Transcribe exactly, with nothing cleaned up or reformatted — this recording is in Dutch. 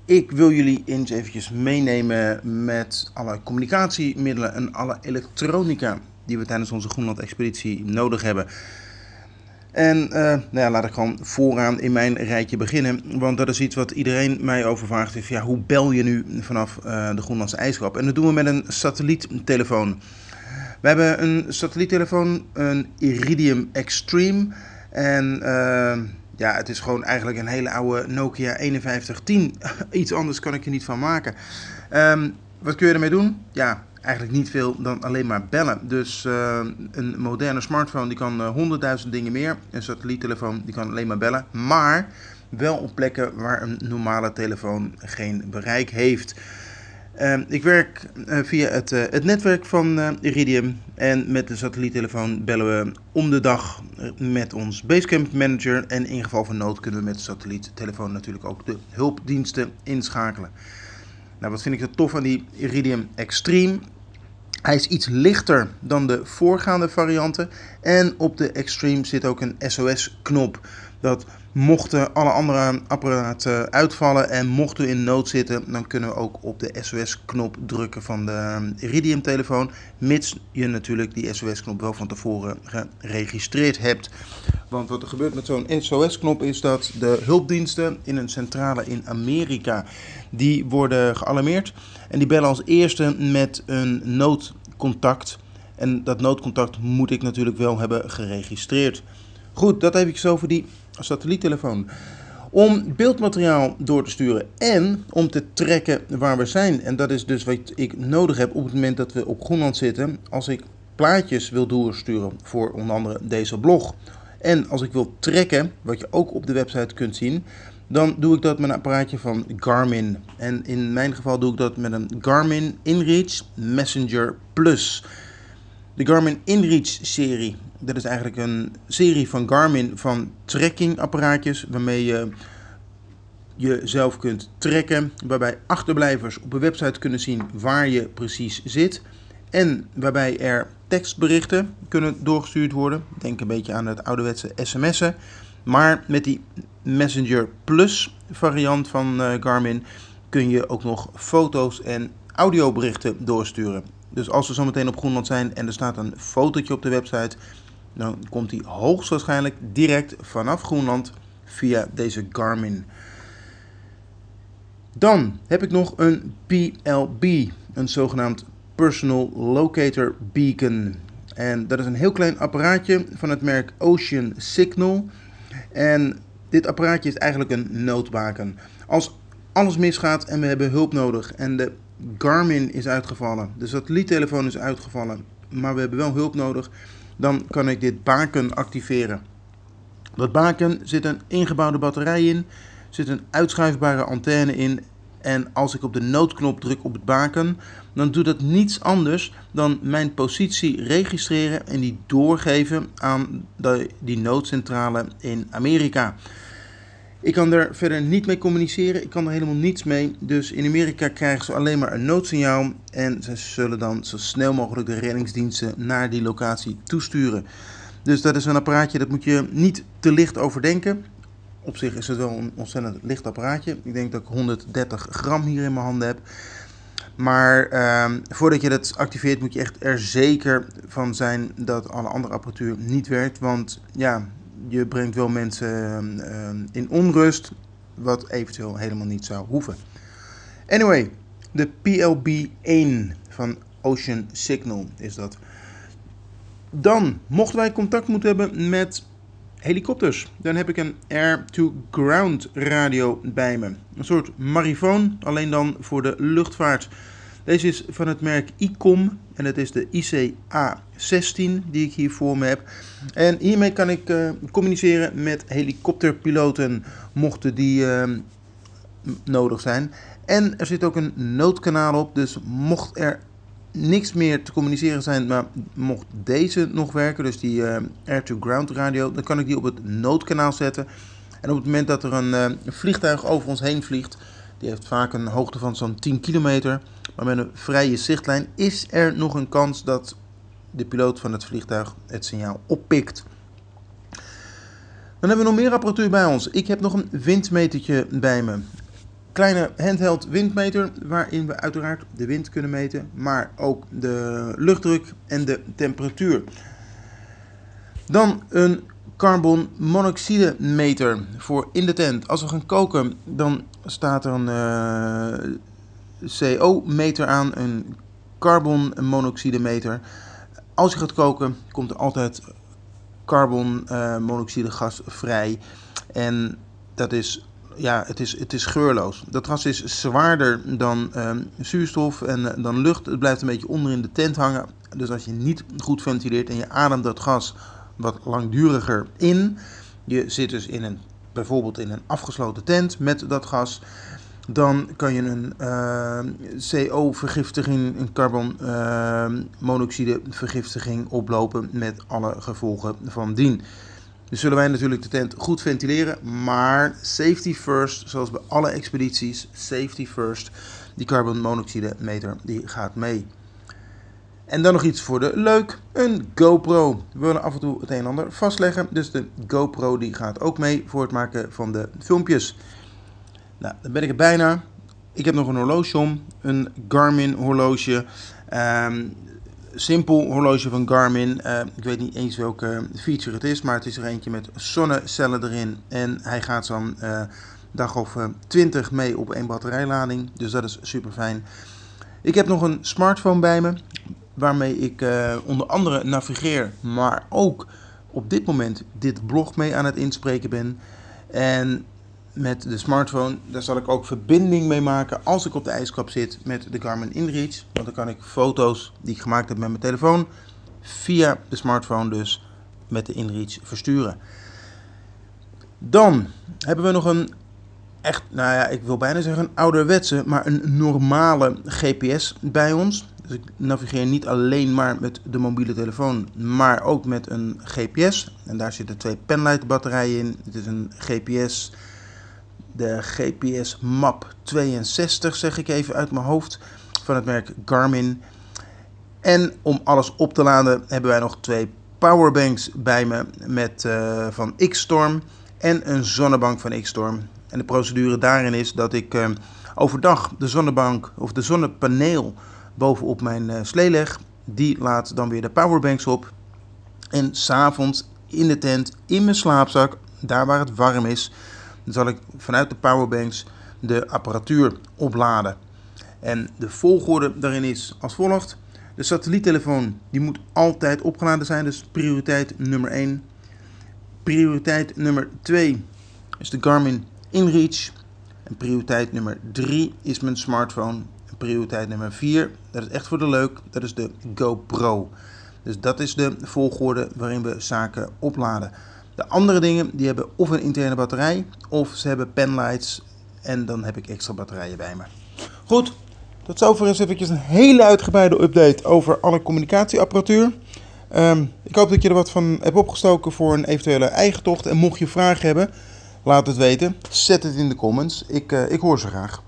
Ik wil jullie eens eventjes meenemen met alle communicatiemiddelen en alle elektronica die we tijdens onze Groenland-expeditie nodig hebben. En uh, nou ja, laat ik gewoon vooraan in mijn rijtje beginnen, want dat is iets wat iedereen mij overvraagt. Is, ja, hoe bel je nu vanaf uh, de Groenlandse ijskap? En dat doen we met een satelliettelefoon. We hebben een satelliettelefoon, een Iridium Extreme. En uh, ja, het is gewoon eigenlijk een hele oude Nokia eenenvijftig tien. Iets anders kan ik er niet van maken. Um, wat kun je ermee doen? Ja, eigenlijk niet veel dan alleen maar bellen. Dus uh, een moderne smartphone die kan honderdduizend uh, dingen meer. Een satelliettelefoon die kan alleen maar bellen. Maar wel op plekken waar een normale telefoon geen bereik heeft. Uh, ik werk uh, via het, uh, het netwerk van uh, Iridium en met de satelliettelefoon bellen we om de dag met ons Basecamp Manager en in geval van nood kunnen we met de satelliettelefoon natuurlijk ook de hulpdiensten inschakelen. Nou, wat vind ik er tof aan die Iridium Extreme? Hij is iets lichter dan de voorgaande varianten en op de Extreme zit ook een S O S-knop. Dat mochten alle andere apparaten uitvallen en mochten we in nood zitten, dan kunnen we ook op de S O S-knop drukken van de Iridium-telefoon, mits je natuurlijk die S O S-knop wel van tevoren geregistreerd hebt. Want wat er gebeurt met zo'n S O S-knop is dat de hulpdiensten in een centrale in Amerika, die worden gealarmeerd en die bellen als eerste met een noodcontact. En dat noodcontact moet ik natuurlijk wel hebben geregistreerd. Goed, dat heb ik zo voor die satelliettelefoon. Om beeldmateriaal door te sturen en om te tracken waar we zijn. En dat is dus wat ik nodig heb op het moment dat we op Groenland zitten. Als ik plaatjes wil doorsturen voor onder andere deze blog. En als ik wil tracken, wat je ook op de website kunt zien, dan doe ik dat met een apparaatje van Garmin. En in mijn geval doe ik dat met een Garmin InReach Messenger Plus. De Garmin InReach serie, dat is eigenlijk een serie van Garmin van trackingapparaatjes waarmee je jezelf kunt tracken, waarbij achterblijvers op een website kunnen zien waar je precies zit en waarbij er tekstberichten kunnen doorgestuurd worden. Denk een beetje aan het ouderwetse sms'en, maar met die Messenger Plus variant van uh, Garmin kun je ook nog foto's en audioberichten doorsturen. Dus als we zo meteen op Groenland zijn en er staat een fotootje op de website, dan komt die hoogstwaarschijnlijk direct vanaf Groenland via deze Garmin. Dan heb ik nog een P L B, een zogenaamd Personal Locator Beacon. En dat is een heel klein apparaatje van het merk Ocean Signal. En dit apparaatje is eigenlijk een noodbaken. Als alles misgaat en we hebben hulp nodig en de Garmin is uitgevallen, de satelliettelefoon is uitgevallen, maar we hebben wel hulp nodig, dan kan ik dit baken activeren. Dat baken zit een ingebouwde batterij in, zit een uitschuifbare antenne in en als ik op de noodknop druk op het baken, dan doet dat niets anders dan mijn positie registreren en die doorgeven aan de, die noodcentrale in Amerika. Ik kan er verder niet mee communiceren, ik kan er helemaal niets mee. Dus in Amerika krijgen ze alleen maar een noodsignaal en ze zullen dan zo snel mogelijk de reddingsdiensten naar die locatie toesturen. Dus dat is een apparaatje, dat moet je niet te licht overdenken. Op zich is het wel een ontzettend licht apparaatje. Ik denk dat ik honderddertig gram hier in mijn handen heb. Maar uh, voordat je dat activeert moet je echt er zeker van zijn dat alle andere apparatuur niet werkt. Want ja, je brengt wel mensen uh, in onrust, wat eventueel helemaal niet zou hoeven. Anyway, de P L B één van Ocean Signal is dat. Dan, mochten wij contact moeten hebben met helikopters, dan heb ik een air-to-ground radio bij me. Een soort marifoon, alleen dan voor de luchtvaart. Deze is van het merk ICOM en het is de I C A zestien die ik hier voor me heb. En hiermee kan ik uh, communiceren met helikopterpiloten, mochten die uh, nodig zijn. En er zit ook een noodkanaal op, dus mocht er niks meer te communiceren zijn, maar mocht deze nog werken, dus die uh, air-to-ground radio, dan kan ik die op het noodkanaal zetten. En op het moment dat er een uh, vliegtuig over ons heen vliegt, die heeft vaak een hoogte van zo'n tien kilometer, maar met een vrije zichtlijn is er nog een kans dat de piloot van het vliegtuig het signaal oppikt. Dan hebben we nog meer apparatuur bij ons. Ik heb nog een windmetertje bij me. kleine handheld windmeter waarin we uiteraard de wind kunnen meten, maar ook de luchtdruk en de temperatuur. Dan een carbonmonoxide meter voor in de tent. Als we gaan koken, dan staat er een uh, C O meter aan, een carbonmonoxide meter. Als je gaat koken, komt er altijd carbonmonoxide gas vrij. En dat is, ja, het is, het is geurloos. Dat gas is zwaarder dan uh, zuurstof en uh, dan lucht. Het blijft een beetje onder in de tent hangen. Dus als je niet goed ventileert en je ademt dat gas wat langduriger in. Je zit dus in een, bijvoorbeeld in een afgesloten tent met dat gas. Dan kan je een uh, C O-vergiftiging, een carbonmonoxide uh, vergiftiging oplopen met alle gevolgen van dien. Dus zullen wij natuurlijk de tent goed ventileren, maar safety first, zoals bij alle expedities, safety first. Die carbonmonoxide meter die gaat mee. En dan nog iets voor de leuk, een GoPro. We willen af en toe het een en ander vastleggen, dus de GoPro die gaat ook mee voor het maken van de filmpjes. Nou, dan ben ik er bijna. Ik heb nog een horloge om, een Garmin horloge. Um, simpel horloge van Garmin. Uh, ik weet niet eens welke feature het is, maar het is er eentje met zonnecellen erin. En hij gaat zo'n uh, dag of uh, twintig mee op één batterijlading, dus dat is super fijn. Ik heb nog een smartphone bij me, waarmee ik uh, onder andere navigeer, maar ook op dit moment dit blog mee aan het inspreken ben. En met de smartphone, daar zal ik ook verbinding mee maken als ik op de ijskap zit met de Garmin InReach. Want dan kan ik foto's die ik gemaakt heb met mijn telefoon via de smartphone dus met de InReach versturen. Dan hebben we nog een echt, nou ja, ik wil bijna zeggen een ouderwetse, maar een normale G P S bij ons. Dus ik navigeer niet alleen maar met de mobiele telefoon, maar ook met een G P S. En daar zitten twee Penlight batterijen in. Het is een G P S, de G P S Map tweeënzestig zeg ik even uit mijn hoofd, van het merk Garmin. En om alles op te laden hebben wij nog twee powerbanks bij me met, uh, van X-Storm en een zonnebank van X-Storm. En de procedure daarin is dat ik uh, overdag de zonnebank of de zonnepaneel bovenop mijn uh, slee leg. Die laat dan weer de powerbanks op. En 's avonds in de tent, in mijn slaapzak, daar waar het warm is, dan zal ik vanuit de powerbanks de apparatuur opladen. En de volgorde daarin is als volgt. De satelliettelefoon die moet altijd opgeladen zijn, dus prioriteit nummer één. Prioriteit nummer twee is de Garmin InReach. En prioriteit nummer drie is mijn smartphone. En prioriteit nummer vier, dat is echt voor de leuk, dat is de GoPro. Dus dat is de volgorde waarin we zaken opladen. De andere dingen die hebben of een interne batterij of ze hebben penlights en dan heb ik extra batterijen bij me. Goed, tot zover is eventjes een hele uitgebreide update over alle communicatieapparatuur. Um, ik hoop dat je er wat van hebt opgestoken voor een eventuele eigen tocht. En mocht je vragen hebben, laat het weten. Zet het in de comments. Ik, uh, ik hoor ze graag.